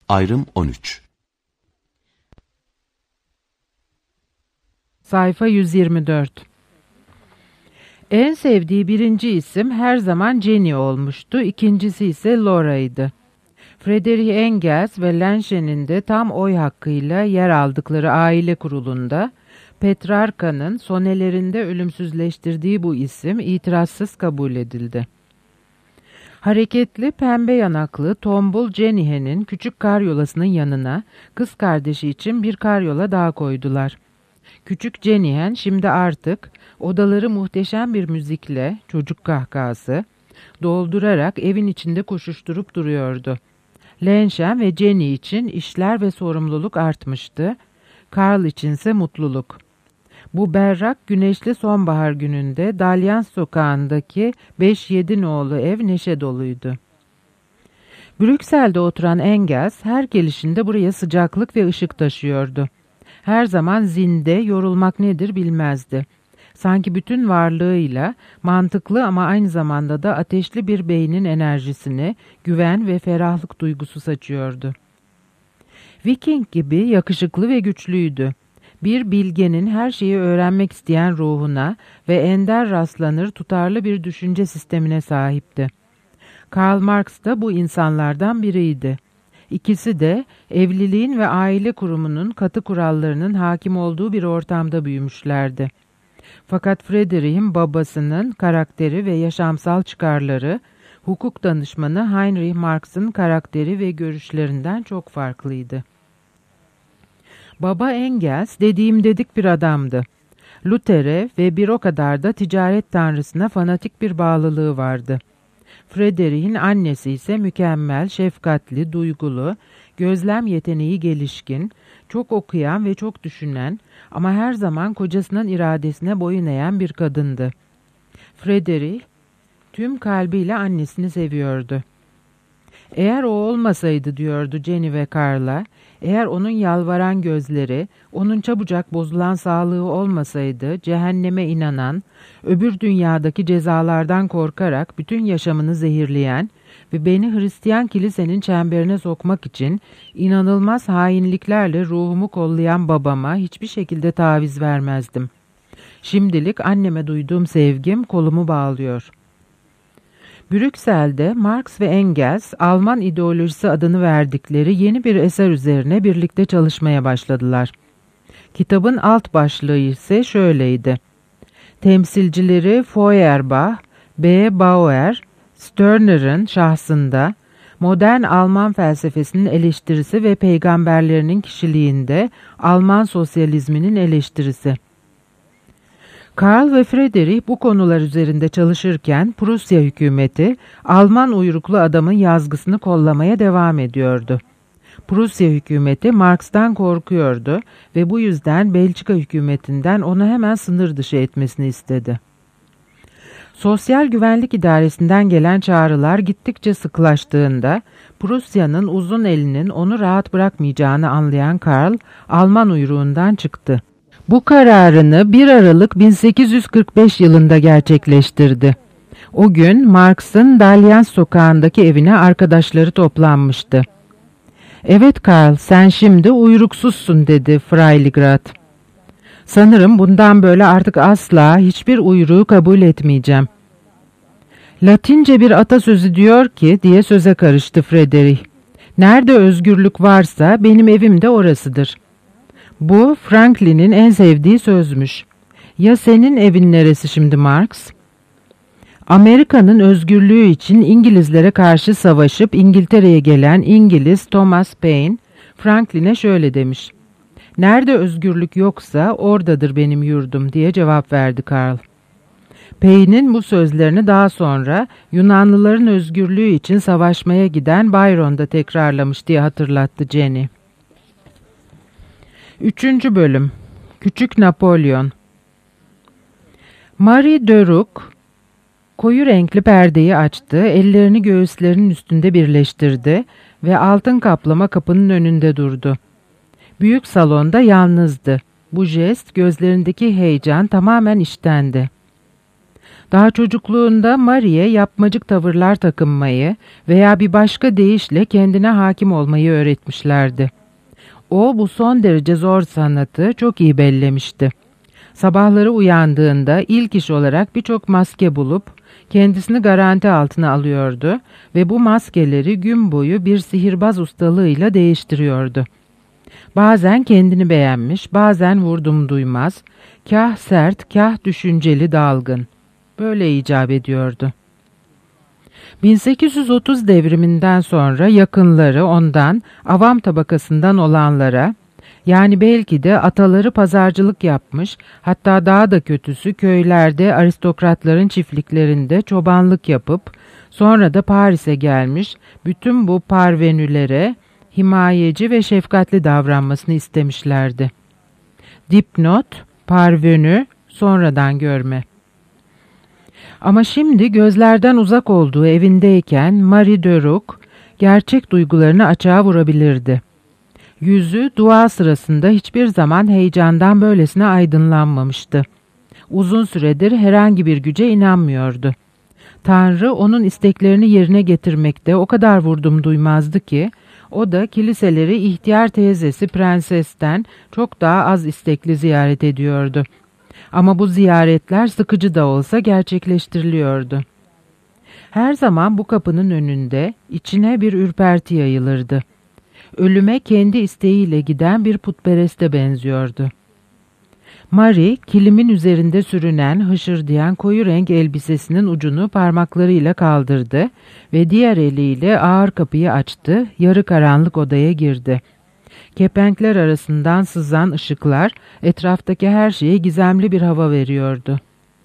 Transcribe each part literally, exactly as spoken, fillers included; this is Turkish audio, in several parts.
Ayrım on üç. Sayfa yüz yirmi dört. En sevdiği birinci isim her zaman Jenny olmuştu, ikincisi ise Laura'ydı. Friedrich Engels ve Lenschen'in de tam oy hakkıyla yer aldıkları aile kurulunda, Petrarca'nın sonelerinde ölümsüzleştirdiği bu isim itirazsız kabul edildi. Hareketli, pembe yanaklı, tombul Jenny'nin küçük karyolasının yanına kız kardeşi için bir karyola daha koydular. Küçük Jenny'hen şimdi artık odaları muhteşem bir müzikle, çocuk kahkahası, doldurarak evin içinde koşuşturup duruyordu. Lenschen ve Jenny için işler ve sorumluluk artmıştı, Karl içinse mutluluk. Bu berrak güneşli sonbahar gününde Dalyan sokağındaki beş yedi nolu ev neşe doluydu. Brüksel'de oturan Engels her gelişinde buraya sıcaklık ve ışık taşıyordu. Her zaman zinde, yorulmak nedir bilmezdi. Sanki bütün varlığıyla mantıklı ama aynı zamanda da ateşli bir beynin enerjisini, güven ve ferahlık duygusu saçıyordu. Viking gibi yakışıklı ve güçlüydü. Bir bilgenin her şeyi öğrenmek isteyen ruhuna ve ender rastlanır tutarlı bir düşünce sistemine sahipti. Karl Marx da bu insanlardan biriydi. İkisi de evliliğin ve aile kurumunun katı kurallarının hakim olduğu bir ortamda büyümüşlerdi. Fakat Friedrich'in babasının karakteri ve yaşamsal çıkarları, hukuk danışmanı Heinrich Marx'ın karakteri ve görüşlerinden çok farklıydı. Baba Engels dediğim dedik bir adamdı. Luther'e ve bir o kadar da ticaret tanrısına fanatik bir bağlılığı vardı. Friedrich'in annesi ise mükemmel, şefkatli, duygulu, gözlem yeteneği gelişkin, çok okuyan ve çok düşünen ama her zaman kocasının iradesine boyun eğen bir kadındı. Friedrich tüm kalbiyle annesini seviyordu. Eğer o olmasaydı diyordu Jenny ve Karl'a, eğer onun yalvaran gözleri, onun çabucak bozulan sağlığı olmasaydı, cehenneme inanan, öbür dünyadaki cezalardan korkarak bütün yaşamını zehirleyen ve beni Hristiyan kilisenin çemberine sokmak için inanılmaz hainliklerle ruhumu kollayan babama hiçbir şekilde taviz vermezdim. Şimdilik anneme duyduğum sevgim kolumu bağlıyor. Brüksel'de Marx ve Engels, Alman ideolojisi adını verdikleri yeni bir eser üzerine birlikte çalışmaya başladılar. Kitabın alt başlığı ise şöyleydi. Temsilcileri Feuerbach, B. Bauer, Stirner'ın şahsında, modern Alman felsefesinin eleştirisi ve peygamberlerinin kişiliğinde Alman sosyalizminin eleştirisi. Karl ve Friedrich bu konular üzerinde çalışırken Prusya hükümeti Alman uyruklu adamın yazgısını kollamaya devam ediyordu. Prusya hükümeti Marx'tan korkuyordu ve bu yüzden Belçika hükümetinden onu hemen sınır dışı etmesini istedi. Sosyal Güvenlik İdaresi'nden gelen çağrılar gittikçe sıklaştığında Prusya'nın uzun elinin onu rahat bırakmayacağını anlayan Karl, Alman uyruğundan çıktı. Bu kararını bir Aralık bin sekiz yüz kırk beş yılında gerçekleştirdi. O gün Marx'ın Dalyan sokağındaki evine arkadaşları toplanmıştı. "Evet Karl, sen şimdi uyruksuzsun," dedi Freiligrath. "Sanırım bundan böyle artık asla hiçbir uyruğu kabul etmeyeceğim." "Latince bir atasözü diyor ki," diye söze karıştı Friedrich. "Nerede özgürlük varsa benim evim de orasıdır." Bu Franklin'in en sevdiği sözmüş. Ya senin evin neresi şimdi Marx? Amerika'nın özgürlüğü için İngilizlere karşı savaşıp İngiltere'ye gelen İngiliz Thomas Paine, Franklin'e şöyle demiş. "Nerede özgürlük yoksa oradadır benim yurdum," diye cevap verdi Karl. Paine'in bu sözlerini daha sonra Yunanlıların özgürlüğü için savaşmaya giden Byron da tekrarlamış diye hatırlattı Jenny. Üçüncü bölüm. Küçük Napolyon. Marie Döruk koyu renkli perdeyi açtı, ellerini göğüslerinin üstünde birleştirdi ve altın kaplama kapının önünde durdu. Büyük salonda yalnızdı. Bu jest gözlerindeki heyecan tamamen iştendi. Daha çocukluğunda Marie'ye yapmacık tavırlar takınmayı veya bir başka deyişle kendine hakim olmayı öğretmişlerdi. O bu son derece zor sanatı çok iyi bellemişti. Sabahları uyandığında ilk iş olarak birçok maske bulup kendisini garanti altına alıyordu ve bu maskeleri gün boyu bir sihirbaz ustalığıyla değiştiriyordu. Bazen kendini beğenmiş, bazen vurdum duymaz, kah sert, kah düşünceli dalgın. Böyle icap ediyordu. bin sekiz yüz otuz devriminden sonra yakınları ondan, avam tabakasından olanlara, yani belki de ataları pazarcılık yapmış, hatta daha da kötüsü köylerde aristokratların çiftliklerinde çobanlık yapıp, sonra da Paris'e gelmiş bütün bu parvenülere himayeci ve şefkatli davranmasını istemişlerdi. Dipnot, parvenü, sonradan görme. Ama şimdi gözlerden uzak olduğu evindeyken Marie de Rook gerçek duygularını açığa vurabilirdi. Yüzü dua sırasında hiçbir zaman heyecandan böylesine aydınlanmamıştı. Uzun süredir herhangi bir güce inanmıyordu. Tanrı onun isteklerini yerine getirmekte o kadar vurdum duymazdı ki, o da kiliseleri ihtiyar teyzesi prensesten çok daha az istekli ziyaret ediyordu. Ama bu ziyaretler sıkıcı da olsa gerçekleştiriliyordu. Her zaman bu kapının önünde içine bir ürperti yayılırdı. Ölüme kendi isteğiyle giden bir putpereste benziyordu. Marie, kilimin üzerinde sürünen hışırdayan koyu renk elbisesinin ucunu parmaklarıyla kaldırdı ve diğer eliyle ağır kapıyı açtı, yarı karanlık odaya girdi. Kepenkler arasından sızan ışıklar etraftaki her şeye gizemli bir hava veriyordu.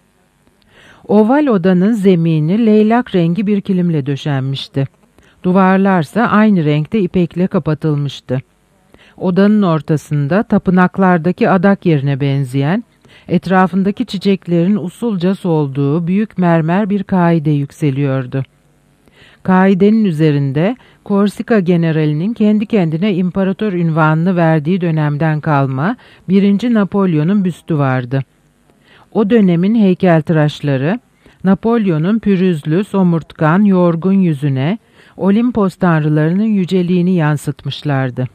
Oval odanın zemini leylak rengi bir kilimle döşenmişti. Duvarlarsa aynı renkte ipekle kapatılmıştı. Odanın ortasında tapınaklardaki adak yerine benzeyen, etrafındaki çiçeklerin usulca solduğu büyük mermer bir kaide yükseliyordu. Kaidenin üzerinde Korsika generalinin kendi kendine imparator unvanını verdiği dönemden kalma birinci Napolyon'un büstü vardı. O dönemin heykeltıraşları, Napolyon'un pürüzlü, somurtkan, yorgun yüzüne Olimpos tanrılarının yüceliğini yansıtmışlardı.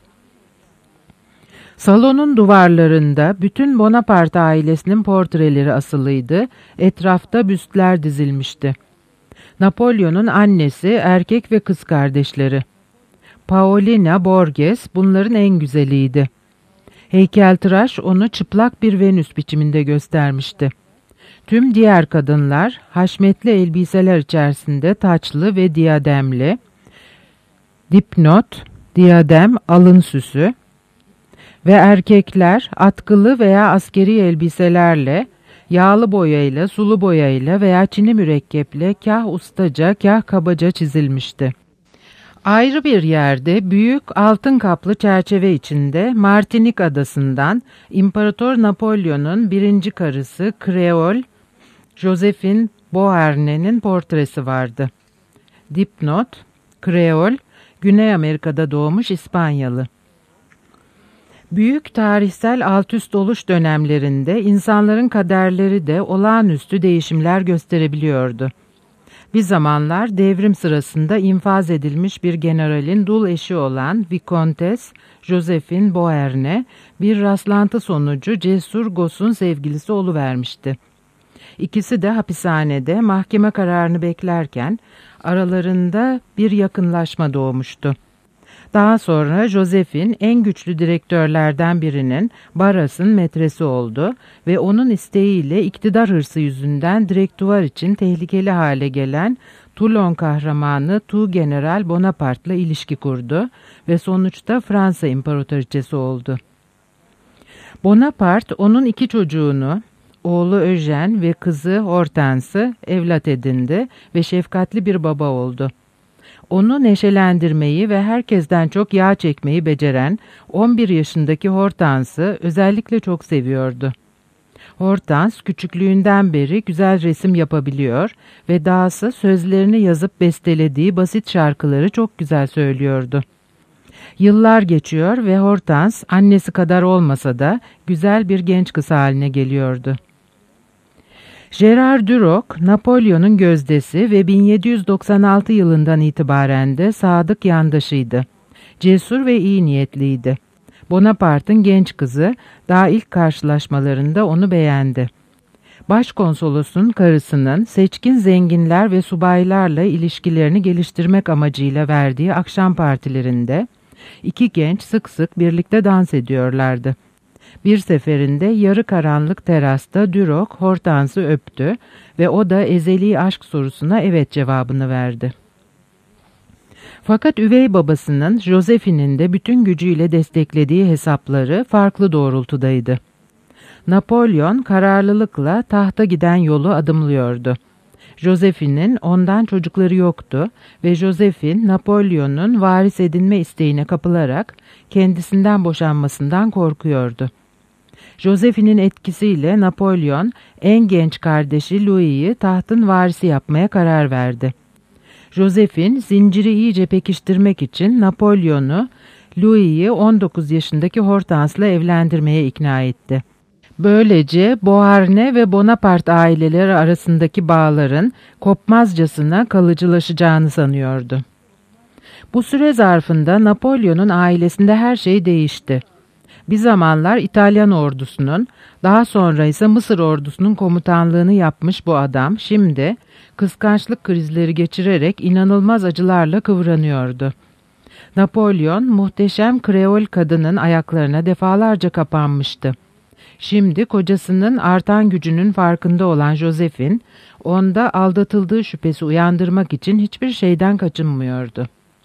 Salonun duvarlarında bütün Bonaparte ailesinin portreleri asılıydı, etrafta büstler dizilmişti. Napolyon'un annesi, erkek ve kız kardeşleri. Paolina Borges bunların en güzeliydi. Heykeltıraş onu çıplak bir Venüs biçiminde göstermişti. Tüm diğer kadınlar haşmetli elbiseler içerisinde taçlı ve diyademli, dipnot, diyadem, alın süsü ve erkekler atkılı veya askeri elbiselerle, yağlı boyayla, sulu boyayla veya çini mürekkeple kah ustaca, kah kabaca çizilmişti. Ayrı bir yerde büyük altın kaplı çerçeve içinde Martinik adasından İmparator Napolyon'un birinci karısı Kreol, Josephine Beauharnais portresi vardı. Dipnot, Kreol, Güney Amerika'da doğmuş İspanyalı. Büyük tarihsel altüst oluş dönemlerinde insanların kaderleri de olağanüstü değişimler gösterebiliyordu. Bir zamanlar devrim sırasında infaz edilmiş bir generalin dul eşi olan Vicomtesse Josephine Beauharnais bir rastlantı sonucu Cesur Gos'un sevgilisi oluvermişti. İkisi de hapishanede mahkeme kararını beklerken aralarında bir yakınlaşma doğmuştu. Daha sonra Josephine en güçlü direktörlerden birinin Barras'ın metresi oldu ve onun isteğiyle iktidar hırsı yüzünden direktüvar için tehlikeli hale gelen Toulon kahramanı Tu General Bonaparte'la ilişki kurdu ve sonuçta Fransa İmparatoriçesi oldu. Bonaparte onun iki çocuğunu, oğlu Eugène ve kızı Hortense'ı evlat edindi ve şefkatli bir baba oldu. Onu neşelendirmeyi ve herkesten çok yağ çekmeyi beceren on bir yaşındaki Hortense'ı özellikle çok seviyordu. Hortense küçüklüğünden beri güzel resim yapabiliyor ve dahası sözlerini yazıp bestelediği basit şarkıları çok güzel söylüyordu. Yıllar geçiyor ve Hortense annesi kadar olmasa da güzel bir genç kız haline geliyordu. Gerard Duroc, Napolyon'un gözdesi ve bin yedi yüz doksan altı yılından itibaren de sadık yandaşıydı. Cesur ve iyi niyetliydi. Bonaparte'ın genç kızı daha ilk karşılaşmalarında onu beğendi. Başkonsolosun karısının seçkin zenginler ve subaylarla ilişkilerini geliştirmek amacıyla verdiği akşam partilerinde iki genç sık sık birlikte dans ediyorlardı. Bir seferinde yarı karanlık terasta Duroc Hortense'ı öptü ve o da ezeli aşk sorusuna evet cevabını verdi. Fakat üvey babasının Josephine'in de bütün gücüyle desteklediği hesapları farklı doğrultudaydı. Napolyon kararlılıkla tahta giden yolu adımlıyordu. Josephine'in ondan çocukları yoktu ve Josephine Napolyon'un varis edinme isteğine kapılarak kendisinden boşanmasından korkuyordu. Josephine'in etkisiyle Napolyon en genç kardeşi Louis'i tahtın varisi yapmaya karar verdi. Josephine zinciri iyice pekiştirmek için Napolyon'u Louis'i on dokuz yaşındaki Hortense'la evlendirmeye ikna etti. Böylece Beauharnais ve Bonaparte aileleri arasındaki bağların kopmazcasına kalıcılaşacağını sanıyordu. Bu süre zarfında Napolyon'un ailesinde her şey değişti. Bir zamanlar İtalyan ordusunun, daha sonra ise Mısır ordusunun komutanlığını yapmış bu adam şimdi kıskançlık krizleri geçirerek inanılmaz acılarla kıvranıyordu. Napolyon muhteşem Kreol kadının ayaklarına defalarca kapanmıştı. Şimdi kocasının artan gücünün farkında olan Josephine, onda aldatıldığı şüphesi uyandırmak için hiçbir şeyden kaçınmıyordu.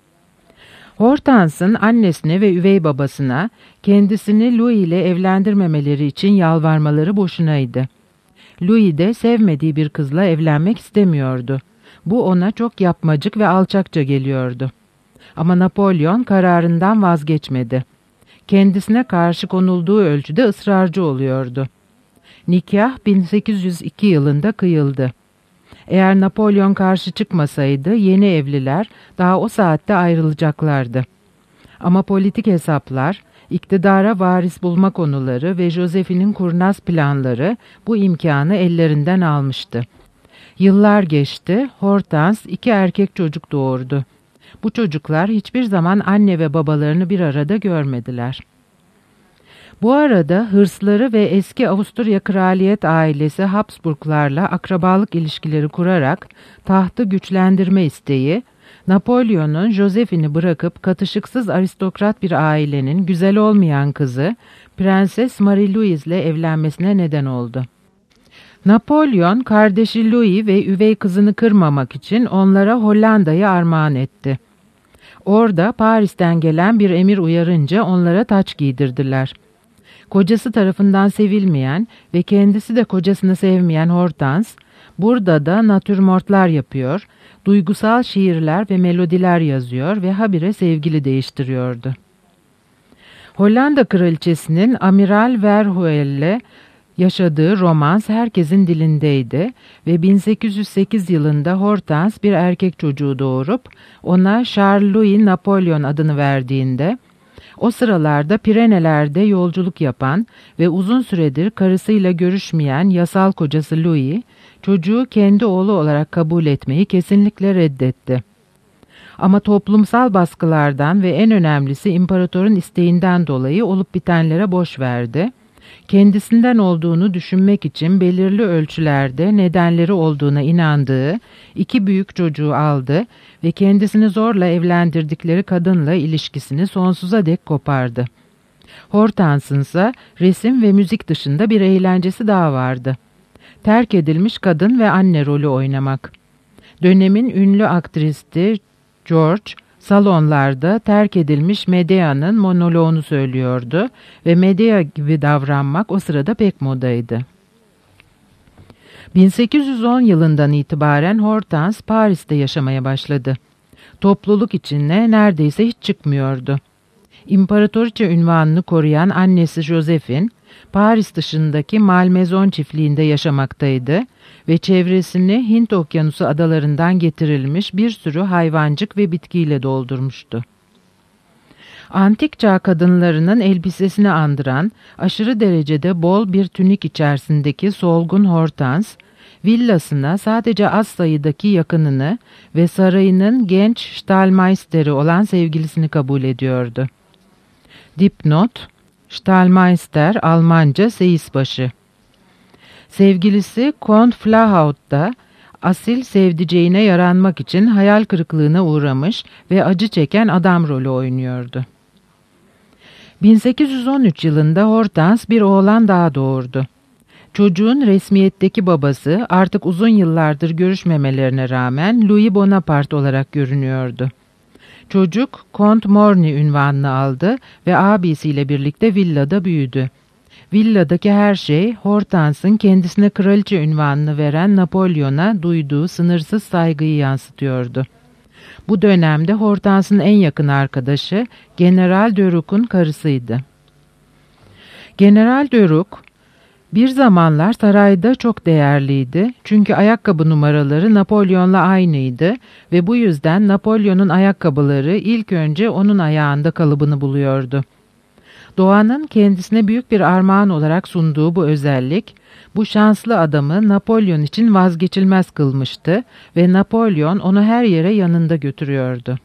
Hortense'ın annesine ve üvey babasına kendisini Louis ile evlendirmemeleri için yalvarmaları boşunaydı. Louis de sevmediği bir kızla evlenmek istemiyordu. Bu ona çok yapmacık ve alçakça geliyordu. Ama Napolyon kararından vazgeçmedi. Kendisine karşı konulduğu ölçüde ısrarcı oluyordu. Nikah bin sekiz yüz iki yılında kıyıldı. Eğer Napolyon karşı çıkmasaydı yeni evliler daha o saatte ayrılacaklardı. Ama politik hesaplar, iktidara varis bulma konuları ve Josephine'in kurnaz planları bu imkanı ellerinden almıştı. Yıllar geçti, Hortense iki erkek çocuk doğurdu. Bu çocuklar hiçbir zaman anne ve babalarını bir arada görmediler. Bu arada hırsları ve eski Avusturya kraliyet ailesi Habsburglarla akrabalık ilişkileri kurarak tahtı güçlendirme isteği, Napolyon'un Josephine'i bırakıp katışıksız aristokrat bir ailenin güzel olmayan kızı Prenses Marie-Louise ile evlenmesine neden oldu. Napolyon kardeşi Louis ve üvey kızını kırmamak için onlara Hollanda'yı armağan etti. Orada Paris'ten gelen bir emir uyarınca onlara taç giydirdiler. Kocası tarafından sevilmeyen ve kendisi de kocasını sevmeyen Hortense, burada da natürmortlar yapıyor, duygusal şiirler ve melodiler yazıyor ve habire sevgili değiştiriyordu. Hollanda kraliçesinin Amiral Verhuell'le yaşadığı romans herkesin dilindeydi ve bin sekiz yüz sekiz yılında Hortense bir erkek çocuğu doğurup ona Charles Louis Napolyon adını verdiğinde, o sıralarda Pireneler'de yolculuk yapan ve uzun süredir karısıyla görüşmeyen yasal kocası Louis, çocuğu kendi oğlu olarak kabul etmeyi kesinlikle reddetti. Ama toplumsal baskılardan ve en önemlisi imparatorun isteğinden dolayı olup bitenlere boş verdi. Kendisinden olduğunu düşünmek için belirli ölçülerde nedenleri olduğuna inandığı iki büyük çocuğu aldı ve kendisini zorla evlendirdikleri kadınla ilişkisini sonsuza dek kopardı. Hortense'ın ise resim ve müzik dışında bir eğlencesi daha vardı. Terk edilmiş kadın ve anne rolü oynamak. Dönemin ünlü aktristi George, salonlarda terk edilmiş Medea'nın monoloğunu söylüyordu ve Medea gibi davranmak o sırada pek modaydı. bin sekiz yüz on yılından itibaren Hortense Paris'te yaşamaya başladı. Topluluk içine neredeyse hiç çıkmıyordu. İmparatoriçe ünvanını koruyan annesi Josephine, Paris dışındaki Malmaison çiftliğinde yaşamaktaydı ve çevresini Hint Okyanusu adalarından getirilmiş bir sürü hayvancık ve bitkiyle doldurmuştu. Antik çağ kadınlarının elbisesini andıran aşırı derecede bol bir tünik içerisindeki solgun Hortense villasına sadece az sayıdaki yakınını ve sarayının genç Stallmeister'i olan sevgilisini kabul ediyordu. Dipnot: Stallmeister Almanca seyisbaşı. Sevgilisi Kont Flachau'da asil sevdiceğine yaranmak için hayal kırıklığına uğramış ve acı çeken adam rolü oynuyordu. bin sekiz yüz on üç yılında Hortense bir oğlan daha doğurdu. Çocuğun resmiyetteki babası artık uzun yıllardır görüşmemelerine rağmen Louis Bonaparte olarak görünüyordu. Çocuk Kont Morny ünvanını aldı ve abisiyle birlikte villada büyüdü. Villadaki her şey Hortense'ın kendisine kraliçe ünvanını veren Napolyon'a duyduğu sınırsız saygıyı yansıtıyordu. Bu dönemde Hortense'ın en yakın arkadaşı General de Rocque'un karısıydı. General de Rocque bir zamanlar sarayda çok değerliydi çünkü ayakkabı numaraları Napolyon'la aynıydı ve bu yüzden Napolyon'un ayakkabıları ilk önce onun ayağında kalıbını buluyordu. Doğanın kendisine büyük bir armağan olarak sunduğu bu özellik, bu şanslı adamı Napolyon için vazgeçilmez kılmıştı ve Napolyon onu her yere yanında götürüyordu.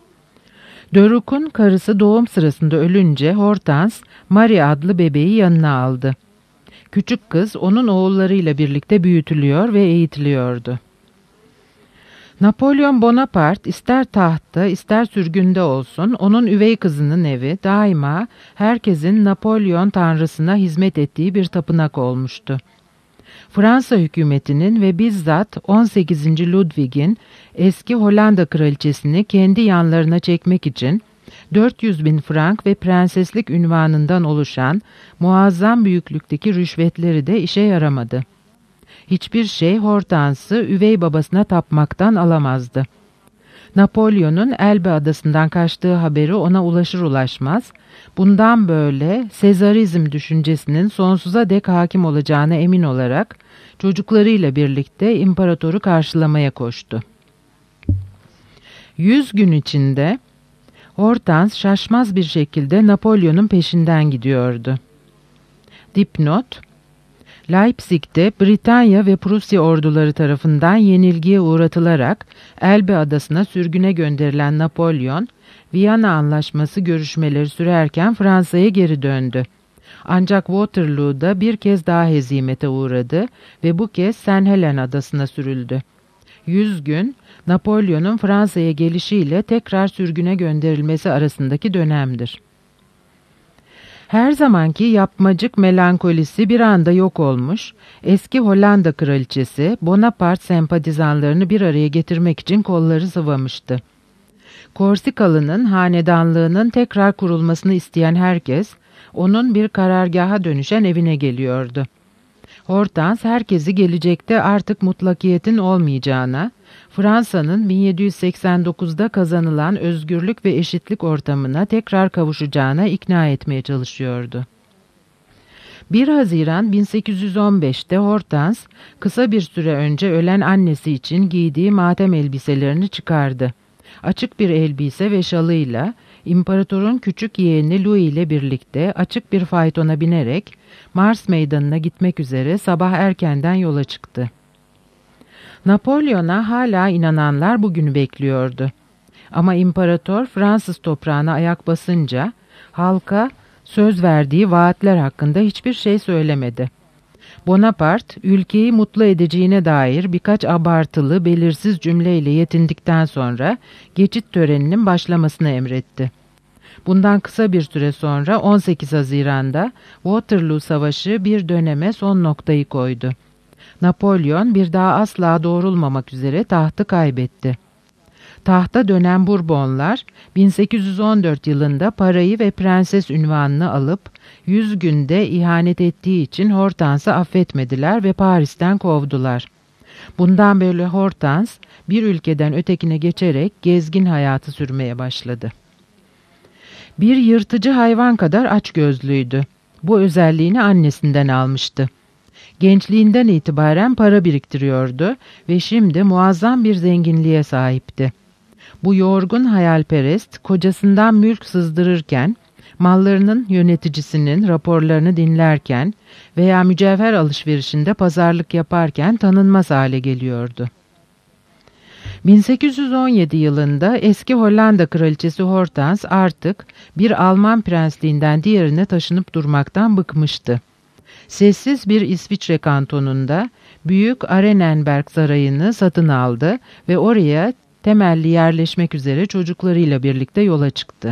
De Rocque'un karısı doğum sırasında ölünce Hortense, Marie adlı bebeği yanına aldı. Küçük kız onun oğullarıyla birlikte büyütülüyor ve eğitiliyordu. Napolyon Bonaparte ister tahtta ister sürgünde olsun onun üvey kızının evi daima herkesin Napolyon tanrısına hizmet ettiği bir tapınak olmuştu. Fransa hükümetinin ve bizzat on sekizinci Ludwig'in eski Hollanda kraliçesini kendi yanlarına çekmek için dört yüz bin frank ve prenseslik ünvanından oluşan muazzam büyüklükteki rüşvetleri de işe yaramadı. Hiçbir şey Hortense'ı üvey babasına tapmaktan alamazdı. Napolyon'un Elbe adasından kaçtığı haberi ona ulaşır ulaşmaz, bundan böyle Sezarizm düşüncesinin sonsuza dek hakim olacağına emin olarak çocuklarıyla birlikte imparatoru karşılamaya koştu. Yüz gün içinde Hortense şaşmaz bir şekilde Napolyon'un peşinden gidiyordu. Dipnot: Leipzig'te Britanya ve Prusya orduları tarafından yenilgiye uğratılarak Elbe adasına sürgüne gönderilen Napolyon, Viyana Anlaşması görüşmeleri sürerken Fransa'ya geri döndü. Ancak Waterloo'da bir kez daha hezimete uğradı ve bu kez Saint Helena adasına sürüldü. Yüz gün, Napolyon'un Fransa'ya gelişiyle tekrar sürgüne gönderilmesi arasındaki dönemdir. Her zamanki yapmacık melankolisi bir anda yok olmuş, eski Hollanda kraliçesi Bonaparte sempatizanlarını bir araya getirmek için kolları sıvamıştı. Korsikalı'nın hanedanlığının tekrar kurulmasını isteyen herkes, onun bir karargaha dönüşen evine geliyordu. Hortense herkesi gelecekte artık mutlakiyetin olmayacağına, Fransa'nın bin yedi yüz seksen dokuzda kazanılan özgürlük ve eşitlik ortamına tekrar kavuşacağına ikna etmeye çalışıyordu. bir Haziran bin sekiz yüz on beşte Hortense, kısa bir süre önce ölen annesi için giydiği matem elbiselerini çıkardı. Açık bir elbise ve şalıyla, İmparatorun küçük yeğeni Louis ile birlikte açık bir faytona binerek Mars Meydanı'na gitmek üzere sabah erkenden yola çıktı. Napolyon'a hala inananlar bugünü bekliyordu. Ama imparator Fransız toprağına ayak basınca halka söz verdiği vaatler hakkında hiçbir şey söylemedi. Bonaparte, ülkeyi mutlu edeceğine dair birkaç abartılı, belirsiz cümleyle yetindikten sonra geçit töreninin başlamasını emretti. Bundan kısa bir süre sonra on sekiz Haziran'da Waterloo Savaşı bir döneme son noktayı koydu. Napolyon bir daha asla doğrulmamak üzere tahtı kaybetti. Tahta dönen Bourbonlar bin sekiz yüz on dört yılında parayı ve prenses ünvanını alıp yüz günde ihanet ettiği için Hortense'ı affetmediler ve Paris'ten kovdular. Bundan böyle Hortense bir ülkeden ötekine geçerek gezgin hayatı sürmeye başladı. Bir yırtıcı hayvan kadar açgözlüydü. Bu özelliğini annesinden almıştı. Gençliğinden itibaren para biriktiriyordu ve şimdi muazzam bir zenginliğe sahipti. Bu yorgun hayalperest kocasından mülk sızdırırken Mallarının yöneticisinin raporlarını dinlerken veya mücevher alışverişinde pazarlık yaparken tanınmaz hale geliyordu. bin sekiz yüz on yedi yılında eski Hollanda kraliçesi Hortense artık bir Alman prensliğinden diğerine taşınıp durmaktan bıkmıştı. Sessiz bir İsviçre kantonunda Büyük Arenenberg Sarayı'nı satın aldı ve oraya temelli yerleşmek üzere çocuklarıyla birlikte yola çıktı.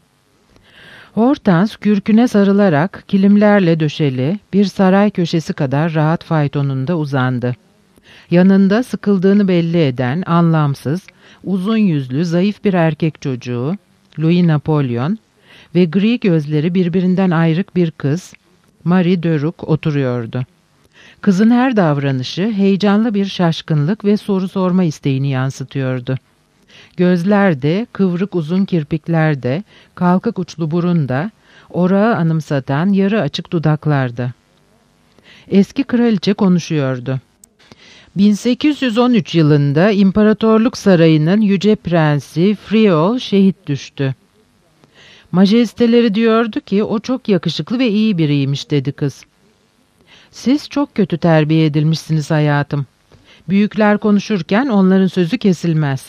Hortense kürküne sarılarak kilimlerle döşeli bir saray köşesi kadar rahat faytonunda uzandı. Yanında sıkıldığını belli eden anlamsız, uzun yüzlü, zayıf bir erkek çocuğu, Louis Napoleon ve gri gözleri birbirinden ayrık bir kız, Marie Dörük oturuyordu. Kızın her davranışı heyecanlı bir şaşkınlık ve soru sorma isteğini yansıtıyordu. Gözler de, kıvrık uzun kirpikler de, kalkık uçlu burun da, orağı anımsatan yarı açık dudaklarda. Eski kraliçe konuşuyordu. bin sekiz yüz on üç yılında İmparatorluk Sarayı'nın yüce prensi Friol şehit düştü. Majesteleri diyordu ki o çok yakışıklı ve iyi biriymiş dedi kız. Siz çok kötü terbiye edilmişsiniz hayatım. Büyükler konuşurken onların sözü kesilmez.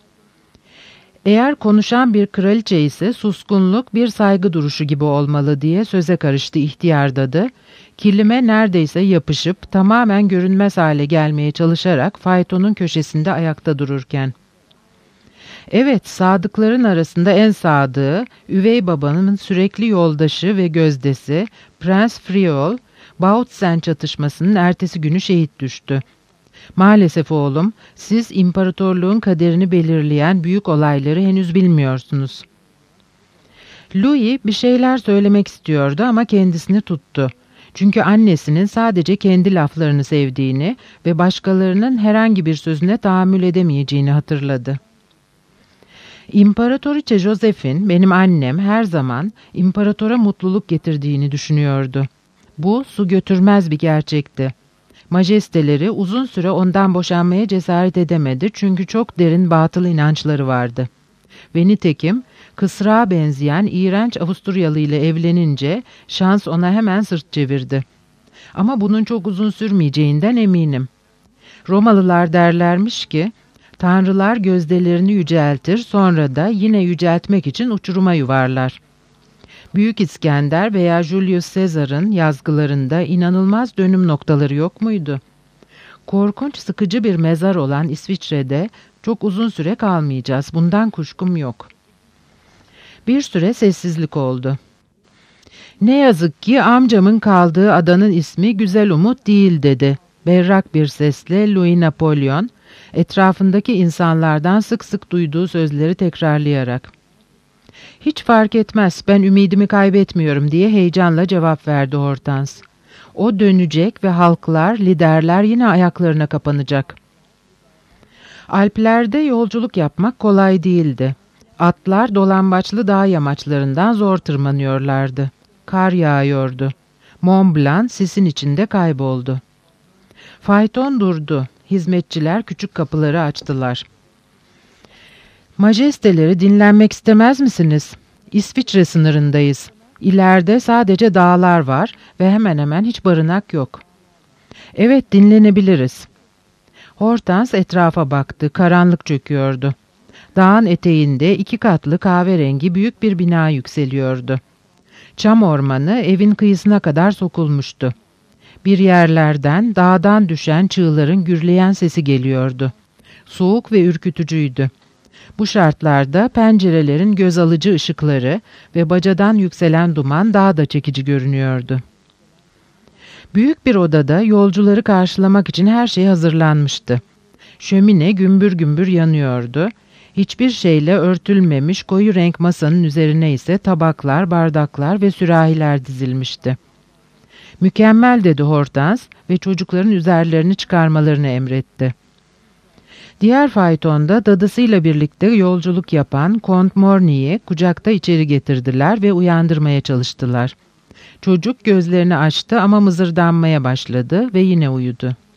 Eğer konuşan bir kraliçe ise suskunluk bir saygı duruşu gibi olmalı diye söze karıştı ihtiyar dadı. Kilime neredeyse yapışıp tamamen görünmez hale gelmeye çalışarak faytonun köşesinde ayakta dururken. Evet, sadıkların arasında en sadığı, üvey babanın sürekli yoldaşı ve gözdesi Prens Friol, Bautzen çatışmasının ertesi günü şehit düştü. Maalesef oğlum, siz imparatorluğun kaderini belirleyen büyük olayları henüz bilmiyorsunuz. Louis bir şeyler söylemek istiyordu ama kendisini tuttu. Çünkü annesinin sadece kendi laflarını sevdiğini ve başkalarının herhangi bir sözüne tahammül edemeyeceğini hatırladı. İmparatoriçe Josephine, benim annem, her zaman imparatora mutluluk getirdiğini düşünüyordu. Bu su götürmez bir gerçekti. Majesteleri uzun süre ondan boşanmaya cesaret edemedi çünkü çok derin batıl inançları vardı. Ve nitekim kısrağa benzeyen iğrenç Avusturyalı ile evlenince şans ona hemen sırt çevirdi. Ama bunun çok uzun sürmeyeceğinden eminim. Romalılar derlermiş ki, tanrılar gözdelerini yüceltir, sonra da yine yüceltmek için uçuruma yuvarlar. Büyük İskender veya Julius Caesar'ın yazgılarında inanılmaz dönüm noktaları yok muydu? Korkunç, sıkıcı bir mezar olan İsviçre'de çok uzun süre kalmayacağız, bundan kuşkum yok. Bir süre sessizlik oldu. Ne yazık ki amcamın kaldığı adanın ismi Güzel Umut değil dedi. Berrak bir sesle Louis Napoleon, etrafındaki insanlardan sık sık duyduğu sözleri tekrarlayarak. Hiç fark etmez, ben ümidimi kaybetmiyorum diye heyecanla cevap verdi Hortense. O dönecek ve halklar, liderler yine ayaklarına kapanacak. Alplerde yolculuk yapmak kolay değildi. Atlar dolambaçlı dağ yamaçlarından zor tırmanıyorlardı. Kar yağıyordu. Mont Blanc sisin içinde kayboldu. Fayton durdu. Hizmetçiler küçük kapıları açtılar. Majesteleri dinlenmek istemez misiniz? İsviçre sınırındayız. İleride sadece dağlar var ve hemen hemen hiç barınak yok. Evet, dinlenebiliriz. Hortense etrafa baktı. Karanlık çöküyordu. Dağın eteğinde iki katlı kahverengi büyük bir bina yükseliyordu. Çam ormanı evin kıyısına kadar sokulmuştu. Bir yerlerden dağdan düşen çığların gürleyen sesi geliyordu. Soğuk ve ürkütücüydü. Bu şartlarda pencerelerin göz alıcı ışıkları ve bacadan yükselen duman daha da çekici görünüyordu. Büyük bir odada yolcuları karşılamak için her şey hazırlanmıştı. Şömine gümbür gümbür yanıyordu. Hiçbir şeyle örtülmemiş koyu renk masanın üzerine ise tabaklar, bardaklar ve sürahiler dizilmişti. Mükemmel dedi Hortense ve çocukların üzerlerini çıkarmalarını emretti. Diğer faytonda dadısıyla birlikte yolculuk yapan Kont Morney'i kucakta içeri getirdiler ve uyandırmaya çalıştılar. Çocuk gözlerini açtı ama mızırdanmaya başladı ve yine uyudu.